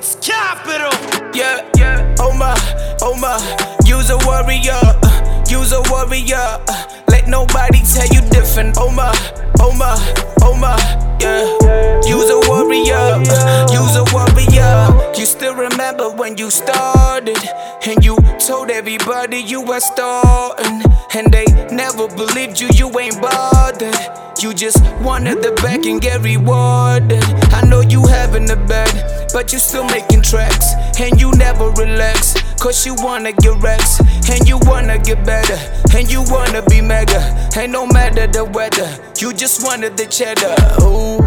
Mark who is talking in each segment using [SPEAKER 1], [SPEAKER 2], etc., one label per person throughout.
[SPEAKER 1] It's capital.
[SPEAKER 2] Yeah, yeah. Oh my, you's a warrior, you's a warrior. Let nobody tell you different. Oh my, yeah. You's a warrior, you's a warrior. You still remember when you started, and you told everybody you were starting, and they never believed you, you ain't bothered. You just wanted the back and get rewarded. I know you having the bad, but you still making tracks, and you never relax. Cause you wanna get racks, and you wanna get better, and you wanna be mega. And no matter the weather, you just wanted the cheddar. Ooh.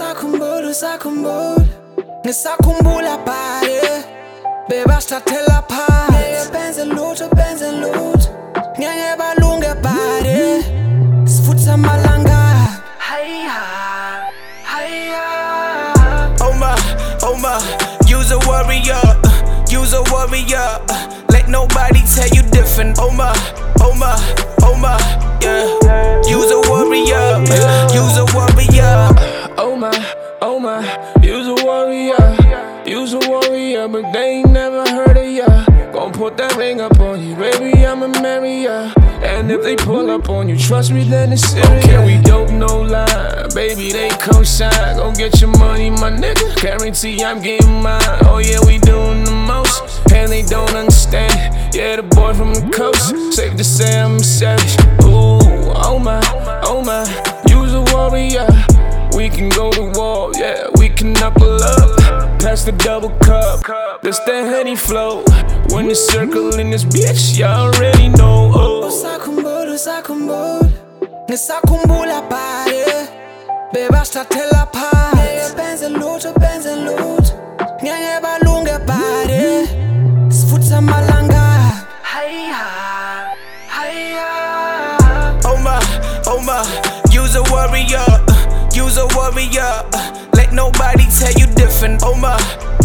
[SPEAKER 3] Ngisakhumbula pare bebasithathela phansi benze lutho ngeke balunge pare sifutha amalanga hayya.
[SPEAKER 2] Oh my, you's a warrior, you's a warrior. Let nobody tell you different. Oh my, yeah. You's a warrior, you's a warrior.
[SPEAKER 4] Oh my, you's a warrior, you's a warrior, but they ain't never heard of ya. Gon' put that ring up on you, baby, I'ma marry ya. And if they pull up on you, trust me, then it's serious. Okay, we dope, no lie, baby, they co-sign. Gon' get your money, my nigga, guarantee I'm getting mine. Oh yeah, we doing the most, and they don't understand. Yeah, the boy from the coast, safe to say I'm a savage. Ooh, oh my, you's a warrior. We can go to war, yeah, we can knuckle up. Pass the double cup, that's the Henny flow. When it's circling this bitch, y'all already know.
[SPEAKER 3] Ngisakhumbula pare bebasithathela phansi benze lutho ngeke balunge pare sifutha amalanga hayya.
[SPEAKER 2] Oh my, you's a warrior, you's a warrior. Let nobody tell you different. Oh my,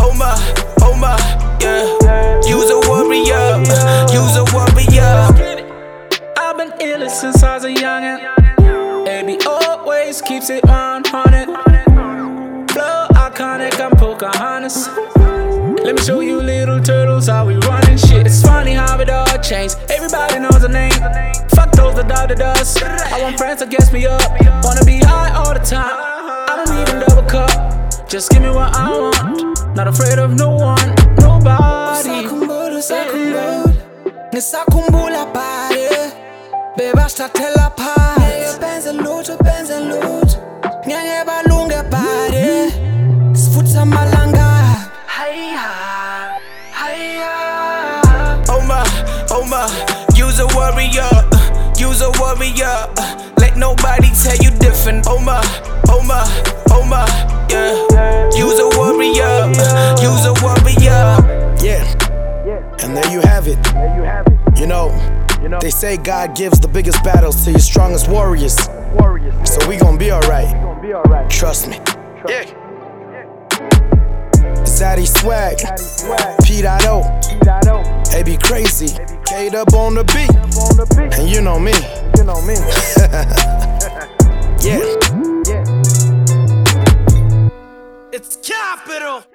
[SPEAKER 2] yeah. You's a warrior, you's a warrior.
[SPEAKER 5] I've been ill since I was a youngin'. Baby always keeps it 100. Flow iconic, I'm Pocahontas. Let me show you little turtles how we running shit. It's funny how it all changed. Everybody knows the name. Fuck those that doubted us. I want friends to gas me up. Wanna be high all the time. I don't even double cup. Just give me what I want. Not afraid of no one, nobody.
[SPEAKER 3] Ngisakhumbula pare bebasithathela phansi benze lutho ngeke balunge pare sifutha amalanga hayya.
[SPEAKER 2] Oh my, you's a warrior, you's a warrior. Let nobody tell you different. Oh my, yeah. You's a warrior, you's a warrior.
[SPEAKER 6] Yeah, and there you have it. You know, they say God gives the biggest battles to your strongest warriors. So we gon' be alright. Trust me. Yeah. Zaddy Swag, P.O. AB Crazy, K-Dub on the beat. And you know me. Yeah.
[SPEAKER 1] It's capital.